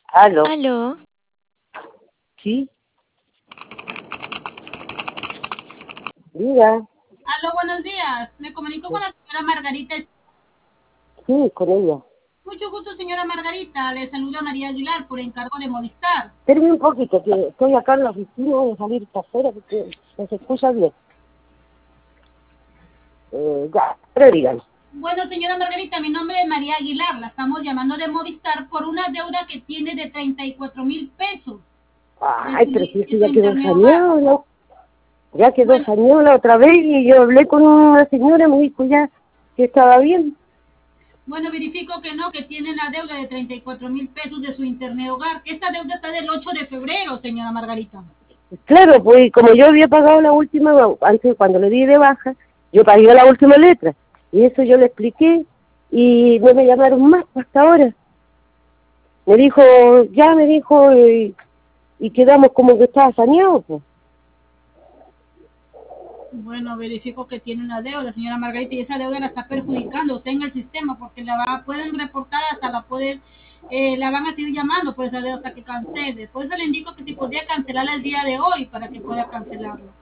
Aló. Aló, ¿Sí? Diga. Aló, buenos días. Me comunico con la señora Margarita. Sí, con ella. Mucho gusto, señora Margarita. Le saluda María Aguilar por encargo de Movistar. Espérame un poquito, que estoy acá en la oficina, voy a salir para afuera porque no se escucha bien. Ya, pero díganme. Bueno, señora Margarita, mi nombre es María Aguilar. La estamos llamando de Movistar por una deuda que tiene de 34,000 pesos Ay, pero si eso de su ya quedó internet hogar. saneado, ¿no? Ya quedó Bueno, saneado la otra vez y yo hablé con una señora, me dijo ya que estaba bien. bueno, verifico que no, que tiene la deuda de 34,000 pesos de su internet hogar. Esta deuda está del 8 de febrero, señora Margarita. Claro, pues como yo había pagado la última, antes cuando le di de baja, yo pagué la última letra. Y eso yo le expliqué y no me llamaron más hasta ahora. Me dijo, ya me dijo, y quedamos como que estaba saneado, pues. Bueno, verifico que tiene una deuda, señora Margarita, y esa deuda la está perjudicando usted en el sistema porque pueden reportar hasta la van a seguir llamando por esa deuda hasta que cancele. Por eso le indico que si podría cancelarla el día de hoy para que pueda cancelarlo.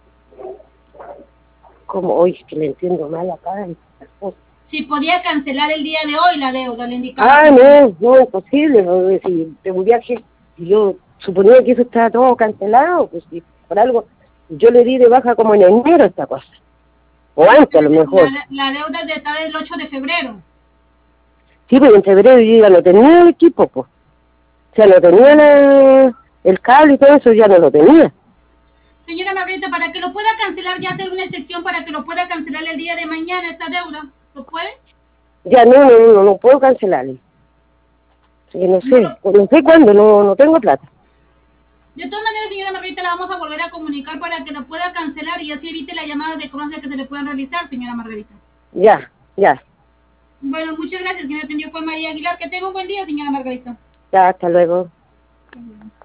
Como hoy que le entiendo mal acá. Si podía cancelar el día de hoy la deuda, le indicaba, Ah, señora. no, no es posible, porque si de un viaje, si yo suponía que eso estaba todo cancelado, pues si por algo, yo le di de baja como en enero esta cosa, o Sí, antes a pero lo mejor. la deuda está del 8 de febrero. Sí, pero en febrero yo ya no tenía el equipo, pues. O sea, no tenía el cable y todo eso, ya no lo tenía. Señora Margarita, para que lo pueda cancelar, ya hacer una excepción para que lo pueda cancelar el día de mañana esta deuda. ¿Lo puede? Ya no puedo cancelarle. Así que no No sé, lo, no sé cuándo, no tengo plata. De todas maneras, señora Margarita, la vamos a volver a comunicar para que lo pueda cancelar y así evite las llamadas de cobranza que se le puedan realizar, señora Margarita. Ya, ya, Bueno, muchas gracias, señora. Atendió fue María Aguilar. Que tenga un buen día, señora Margarita. ya, hasta luego.